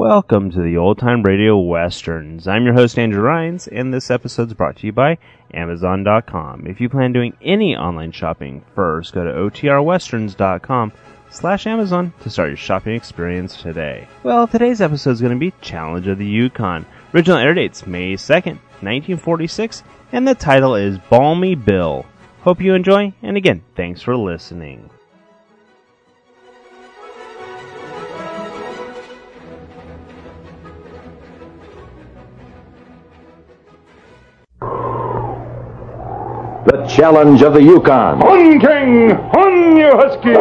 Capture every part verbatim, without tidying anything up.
Welcome to the Old Time Radio Westerns. I'm your host, Andrew Rhynes, and this episode is brought to you by Amazon dot com. If you plan doing any online shopping, first go to O T R westerns dot com slash Amazon to start your shopping experience today. Well, today's episode is going to be Challenge of the Yukon. Original air date's May second, nineteen forty-six, and the title is Balmy Bill. Hope you enjoy, and again, thanks for listening. The Challenge of the Yukon. On, King! On, you husky!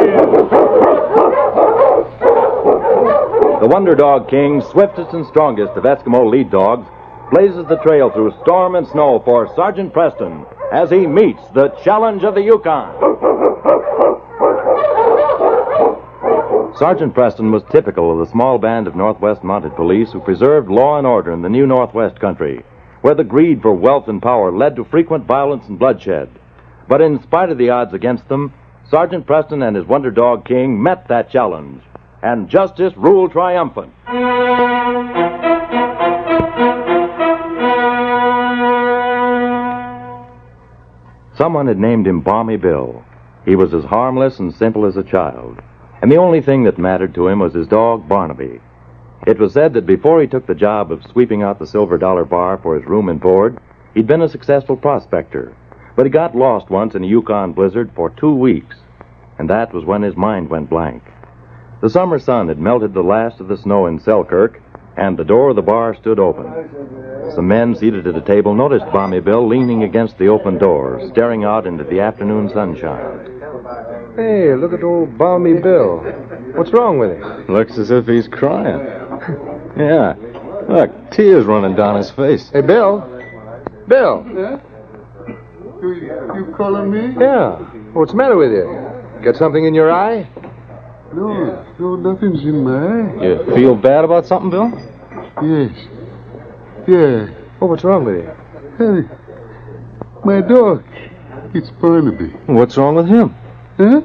The Wonder Dog King, swiftest and strongest of Eskimo lead dogs, blazes the trail through storm and snow for Sergeant Preston as he meets the Challenge of the Yukon. Sergeant Preston was typical of the small band of Northwest Mounted Police who preserved law and order in the new Northwest country, where the greed for wealth and power led to frequent violence and bloodshed. But in spite of the odds against them, Sergeant Preston and his Wonder Dog King met that challenge, and justice ruled triumphant. Someone had named him Balmy Bill. He was as harmless and simple as a child, and the only thing that mattered to him was his dog, Barnaby. It was said that before he took the job of sweeping out the Silver Dollar Bar for his room and board, he'd been a successful prospector. But he got lost once in a Yukon blizzard for two weeks, and that was when his mind went blank. The summer sun had melted the last of the snow in Selkirk, and the door of the bar stood open. Some men seated at a table noticed Balmy Bill leaning against the open door, staring out into the afternoon sunshine. Hey, look at old Balmy Bill. What's wrong with him? Looks as if he's crying. Yeah. Look, tears running down his face. Hey, Bill. Bill. Yeah? You, you calling me? Yeah. What's the matter with you? Got something in your eye? No, no, nothing's in my eye. You feel bad about something, Bill? Yes. Yeah. Oh, what's wrong with you? Hey, my dog. It's Barnaby. What's wrong with him? Huh?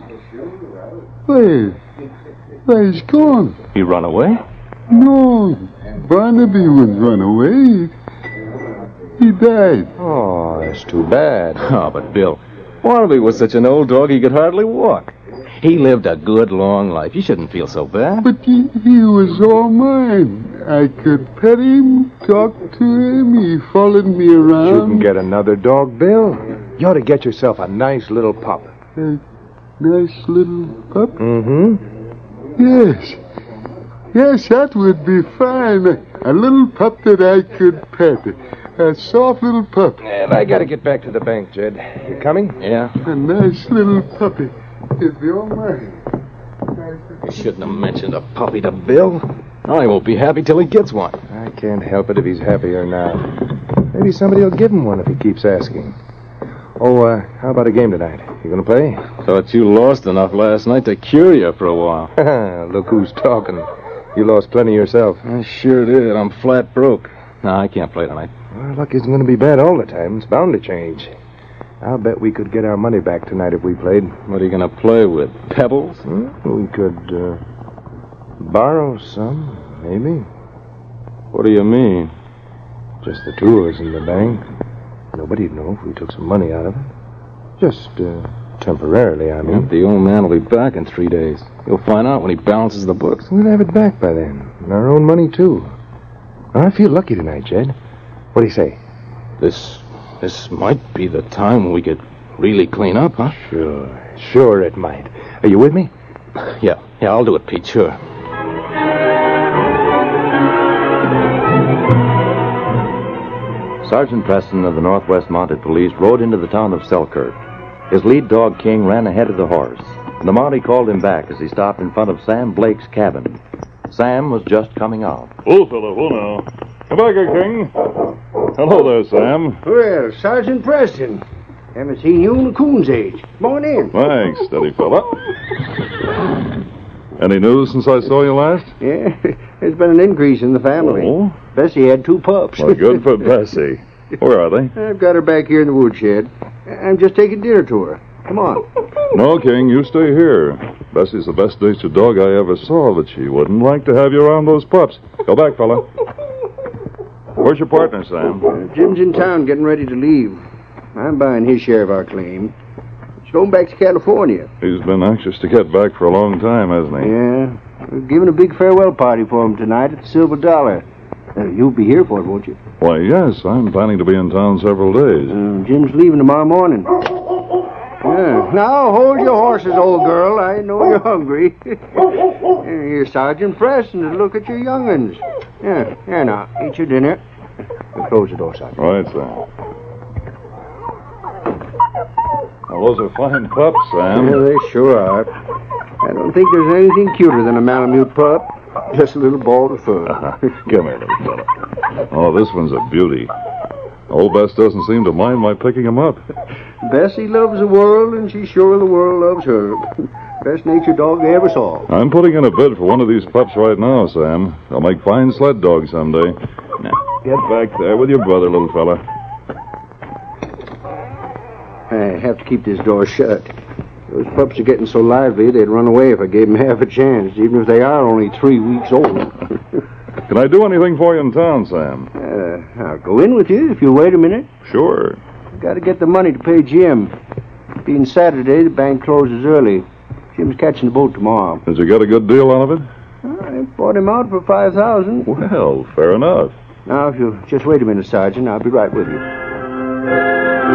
Why? Why, he's gone. He run away? No, Barnaby wouldn't run away. He died. Oh, that's too bad. Oh, but Bill, Barnaby was such an old dog he could hardly walk. He lived a good, long life. You shouldn't feel so bad. But he, he was all mine. I could pet him, talk to him. He followed me around. Shouldn't get another dog, Bill. You ought to get yourself a nice little pup. A nice little pup? Mm-hmm. Yes. Yes, that would be fine. A, a little pup that I could pet. A soft little pup. And I gotta get back to the bank, Jed. You coming? Yeah. A nice little puppy. If you're mine. You shouldn't have mentioned a puppy to Bill. I won't be happy till he gets one. I can't help it if he's happy or not. Maybe somebody will give him one if he keeps asking. Oh, uh, how about a game tonight? You gonna play? Thought you lost enough last night to cure you for a while. Look who's talking. You lost plenty yourself. I sure did. I'm flat broke. No, I can't play tonight. Well, luck isn't going to be bad all the time. It's bound to change. I'll bet we could get our money back tonight if we played. What are you going to play with? Pebbles? Hmm? We could, uh, borrow some, maybe. What do you mean? Just the two of us in the bank. Nobody'd know if we took some money out of it. Just, uh, temporarily, I mean. The old man will be back in three days. You'll find out when he balances the books. We'll have it back by then. And our own money, too. I feel lucky tonight, Jed. What do you say? This this might be the time when we could really clean up, huh? Sure. Sure it might. Are you with me? Yeah. Yeah, I'll do it, Pete. Sure. Sergeant Preston of the Northwest Mounted Police rode into the town of Selkirk. His lead dog, King, ran ahead of the horse. The Mountie called him back as he stopped in front of Sam Blake's cabin. Sam was just coming out. Oh, fellow, oh, now. Come back here, King. Hello there, Sam. Well, Sergeant Preston. Haven't seen you in the coon's age. Come on in. Thanks, steady fella. Any news since I saw you last? Yeah, there's been an increase in the family. Oh? Bessie had two pups. Well, good for Bessie. Where are they? I've got her back here in the woodshed. I'm just taking dinner to her. Come on. No, King, you stay here. Bessie's the best-natured dog I ever saw, but she wouldn't like to have you around those pups. Go back, fella. Where's your partner, Sam? Uh, Jim's in town getting ready to leave. I'm buying his share of our claim. He's going back to California. He's been anxious to get back for a long time, hasn't he? Yeah. We're giving a big farewell party for him tonight at the Silver Dollar. Uh, you'll be here for it, won't you? Why, yes. I'm planning to be in town several days. Uh, Jim's leaving tomorrow morning. Yeah. Now, hold your horses, old girl. I know you're hungry. Here's Sergeant Preston to look at your young'uns. Yeah, here now. Eat your dinner. We'll close the door, Sergeant. Right, Sam. Well, those are fine pups, Sam. Yeah, they sure are. I don't think there's anything cuter than a Malamute pup. Just a little ball of fur. Come here, little fella. Oh, this one's a beauty. Old Bess doesn't seem to mind my picking him up. Bessie loves the world, and she's sure the world loves her. Best-natured dog they ever saw. I'm putting in a bid for one of these pups right now, Sam. They'll make fine sled dogs someday. Now, get back there with your brother, little fella. I have to keep this door shut. Those pups are getting so lively, they'd run away if I gave them half a chance, even if they are only three weeks old. Can I do anything for you in town, Sam? Uh, I'll go in with you if you'll wait a minute. Sure. I've got to get the money to pay Jim. Being Saturday, the bank closes early. Jim's catching the boat tomorrow. Did you get a good deal out of it? I bought him out for five thousand. Well, fair enough. Now, if you'll just wait a minute, Sergeant, I'll be right with you.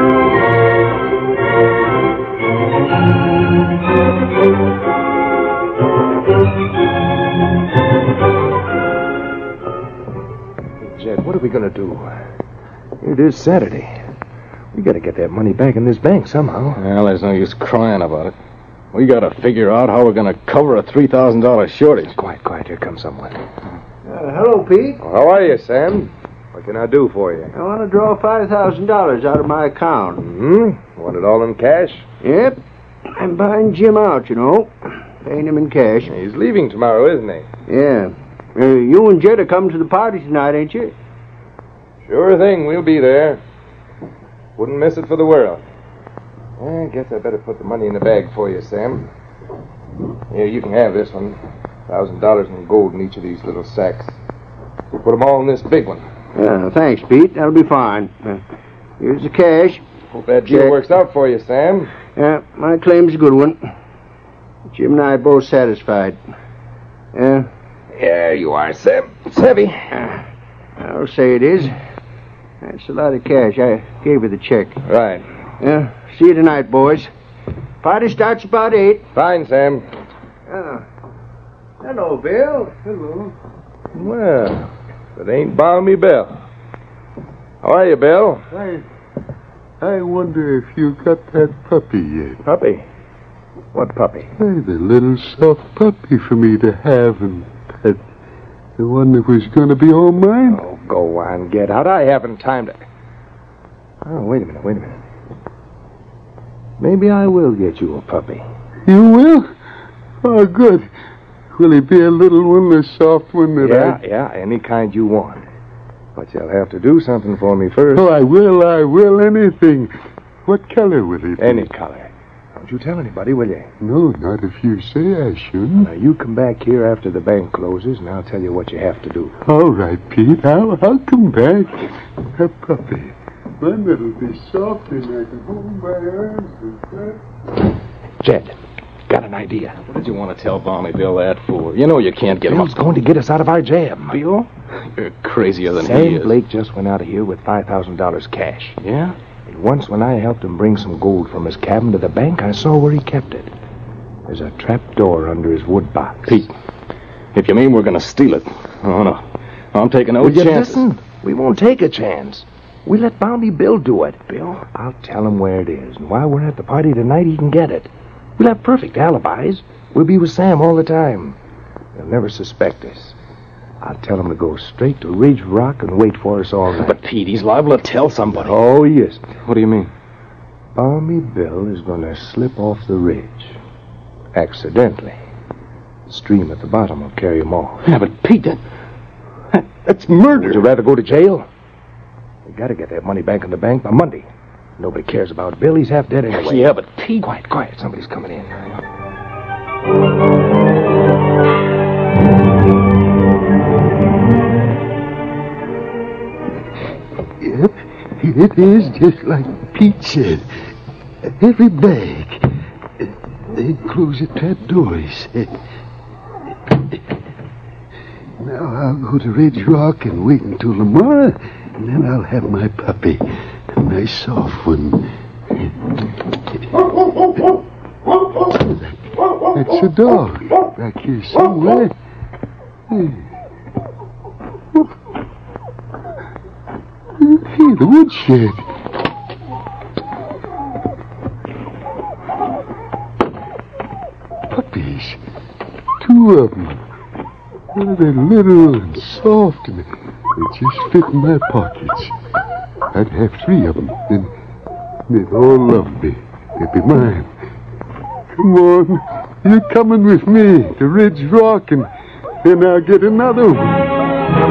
Jed, what are we going to do? It is Saturday. We got to get that money back in this bank somehow. Well, there's no use crying about it. We got to figure out how we're going to cover a three thousand dollars shortage. Quiet, quiet. Here comes someone. Uh, hello, Pete. Oh, how are you, Sam? What can I do for you? I want to draw five thousand dollars out of my account. Hmm? Want it all in cash? Yep. I'm buying Jim out, you know. Paying him in cash. He's leaving tomorrow, isn't he? Yeah. Uh, you and Jed are coming to the party tonight, ain't you? Sure thing. We'll be there. Wouldn't miss it for the world. I guess I better put the money in the bag for you, Sam. Here, you can have this one. Thousand dollars in gold in each of these little sacks. We'll put them all in this big one. Yeah, thanks, Pete. That'll be fine. Uh, here's the cash. Hope that deal Check. works out for you, Sam. Yeah, my claim's a good one. Jim and I are both satisfied. Yeah? There you are, Sam. It's heavy. Uh, I'll say it is. That's a lot of cash. I gave her the check. Right. Yeah. See you tonight, boys. Party starts about eight. Fine, Sam. Uh, hello, Bill. Hello. Well, it ain't Balmy Bill. How are you, Bill? I, I wonder if you got that puppy yet. Puppy? What puppy? Hey, the little soft puppy for me to have and pet. The one that was going to be all mine. Oh, go on, get out. I haven't time to... Oh, wait a minute, wait a minute. Maybe I will get you a puppy. You will? Oh, good. Will he be a little one, a soft one that Yeah, I... yeah, any kind you want. But you'll have to do something for me first. Oh, I will, I will, anything. What color will he be? Any color. Don't you tell anybody, will you? No, not if you say I shouldn't. Now, you come back here after the bank closes, and I'll tell you what you have to do. All right, Pete. I'll, I'll come back. A puppy. One that'll be soft and I can hold my arms and that. Jed, got an idea. What did you want to tell Balmy Bill that for? You know you can't get him Bill's up. going to get us out of our jam. Bill? You're crazier than he Sam is. Blake just went out of here with five thousand dollars cash. Yeah? And once when I helped him bring some gold from his cabin to the bank, I saw where he kept it. There's a trap door under his wood box. Pete, if you mean we're going to steal it, oh, no. I'm taking no Will you chances. listen? We won't take a chance. We let Balmy Bill do it. Bill? I'll tell him where it is, and while we're at the party tonight, he can get it. We'll have perfect alibis. We'll be with Sam all the time. They'll never suspect us. I'll tell him to go straight to Ridge Rock and wait for us all night. But, Pete, he's liable to tell somebody. Oh, he isn't. What do you mean? Balmy Bill is going to slip off the ridge. Accidentally. The stream at the bottom will carry him off. Yeah, but, Pete, that, that, that's murder. Would you rather go to jail? We got to get that money back in the bank by Monday. Nobody cares about Bill. He's half dead anyway. Yeah, but Pete... Quiet, quiet. Somebody's coming in. Yep, it is just like Pete said. Every bag. They close at that door, he said. Now I'll go to Ridge Rock and wait until tomorrow, and then I'll have my puppy. A nice soft one. That's a dog back here somewhere. Hey, the woodshed. Puppies. Two of them. Oh, they're little and soft, and they just fit in my pockets. I'd have three of them, and they'd all love me. They'd be mine. Come on, you're coming with me to Ridge Rock, and then I'll get another one.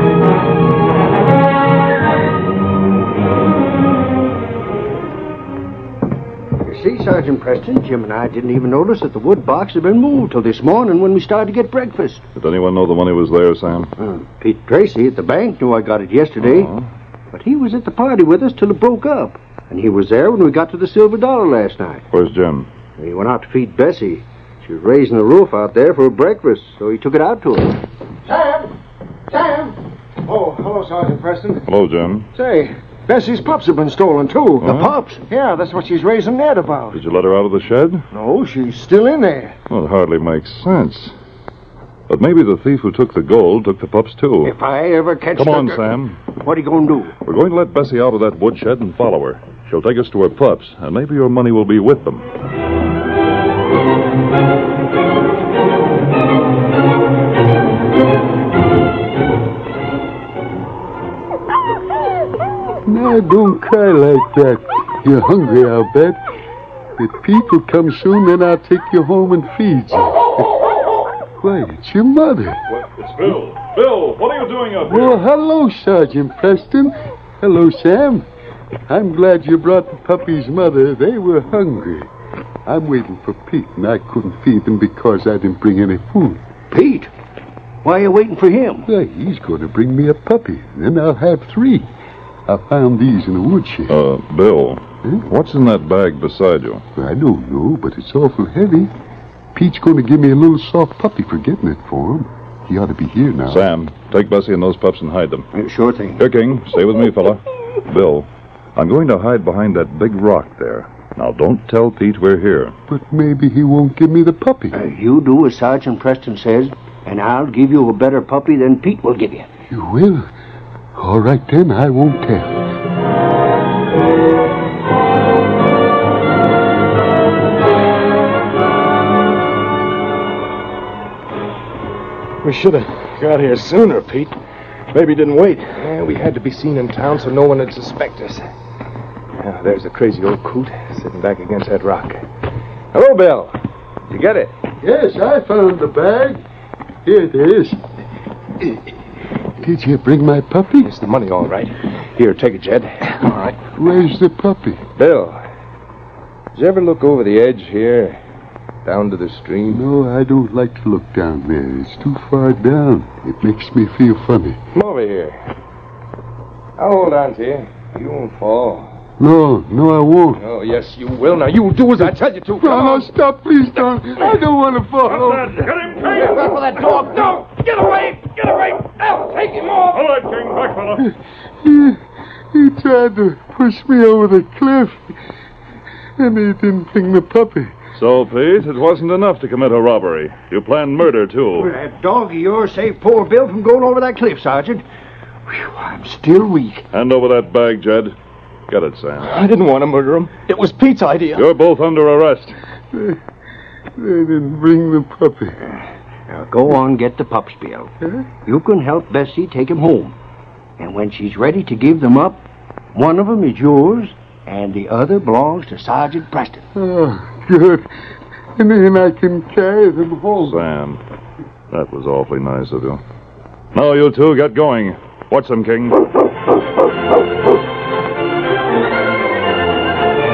See, Sergeant Preston, Jim and I didn't even notice that the wood box had been moved till this morning when we started to get breakfast. Did anyone know the money was there, Sam? Uh, Pete Tracy at the bank knew I got it yesterday, Uh-huh. but he was at the party with us till it broke up. And he was there when we got to the Silver Dollar last night. Where's Jim? He went out to feed Bessie. She was raising the roof out there for her breakfast, so he took it out to her. Sam! Sam! Oh, hello, Sergeant Preston. Hello, Jim. Say, Bessie's pups have been stolen, too. Huh? The pups? Yeah, that's what she's raising Ned about. Did you let her out of the shed? No, she's still in there. Well, it hardly makes sense. But maybe the thief who took the gold took the pups, too. If I ever catch Come on, the... Sam. What are you going to do? We're going to let Bessie out of that woodshed and follow her. She'll take us to her pups, and maybe your money will be with them. Now, don't cry like that. You're hungry, I'll bet. If Pete will come soon, then I'll take you home and feed you. Why, it's your mother. What? It's Bill. Bill, what are you doing up here? Well, hello, Sergeant Preston. Hello, Sam. I'm glad you brought the puppy's mother. They were hungry. I'm waiting for Pete, and I couldn't feed them because I didn't bring any food. Pete? Why are you waiting for him? Why, he's going to bring me a puppy. Then I'll have three. I found these in the woodshed. Uh, Bill, Huh? what's in that bag beside you? I don't know, but it's awful heavy. Pete's going to give me a little soft puppy for getting it for him. He ought to be here now. Sam, take Bessie and those pups and hide them. Uh, Sure thing. Here, King, stay with me, fella. Bill, I'm going to hide behind that big rock there. Now, don't tell Pete we're here. But maybe he won't give me the puppy. Uh, you do as Sergeant Preston says, and I'll give you a better puppy than Pete will give you. You will? All right, then, I won't tell. We should have got here sooner, Pete. Maybe didn't wait. Yeah, we had to be seen in town so no one would suspect us. Now, there's the crazy old coot sitting back against that rock. Hello, Bill. Did you get it? Yes, I found the bag. Here it is. Did you bring my puppy? It's the money, all right. Here, take it, Jed. All right. Where's the puppy? Bill, did you ever look over the edge here, down to the stream? No, I don't like to look down there. It's too far down. It makes me feel funny. Come over here. I'll hold on to you. You won't fall. No, no, I won't. Oh, yes, you will. Now, you do as I tell you to. Come No, on. no, stop, please don't. I don't want to fall. Get him, King! Back for that dog. No! Get away! Get away! I'll take him off! All right, King, back, fella. He, he tried to push me over the cliff, and he didn't bring the puppy. So, Pete, it wasn't enough to commit a robbery. You planned murder, too. That dog of yours saved poor Bill from going over that cliff, Sergeant. Whew, I'm still weak. Hand over that bag, Jed. Get it, Sam. I didn't want to murder him. It was Pete's idea. You're both under arrest. They, they didn't bring the puppy. Now, go on, get the pups, Bill. Huh? You can help Bessie take him home. And when she's ready to give them up, one of them is yours, and the other belongs to Sergeant Preston. Oh, good. And then I can carry them home. Sam, that was awfully nice of you. Now, you two, get going. Watch them, King.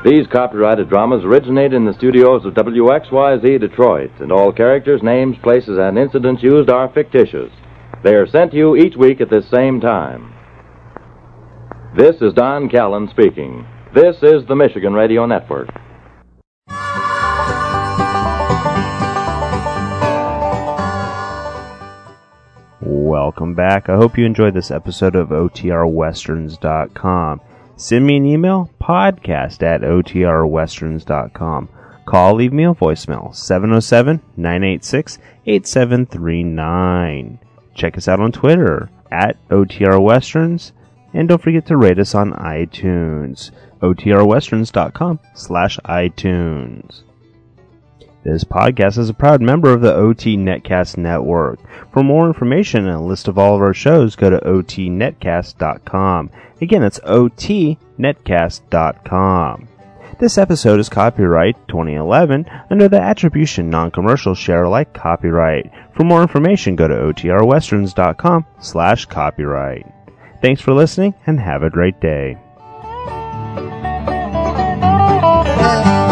These copyrighted dramas originate in the studios of W X Y Z Detroit, and all characters, names, places, and incidents used are fictitious. They are sent to you each week at this same time. This is Don Callen speaking. This is the Michigan Radio Network. Welcome back. I hope you enjoyed this episode of O T R westerns dot com. Send me an email, podcast at O T R westerns dot com. Call, leave me a voicemail, seven oh seven, nine eight six, eight seven three nine. Check us out on Twitter, at O T R Westerns, and don't forget to rate us on iTunes, O T R westerns dot com slash iTunes. This podcast is a proud member of the O T Netcast Network. For more information and a list of all of our shows, go to O T netcast dot com. Again, it's O T netcast dot com. This episode is copyright twenty eleven under the Attribution Non-Commercial Share-alike copyright. For more information, go to O T R westerns dot com slash copyright. Thanks for listening and have a great day.